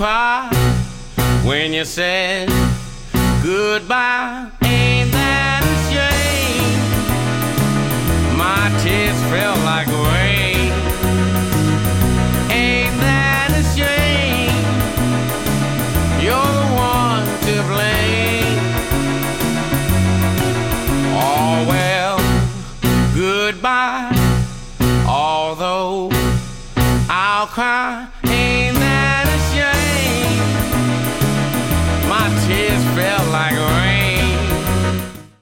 cry when you said goodbye. Ain't that a shame? My tears felt like rain. Ain't that a shame? You're the one to blame. Oh well, goodbye. Although I'll cry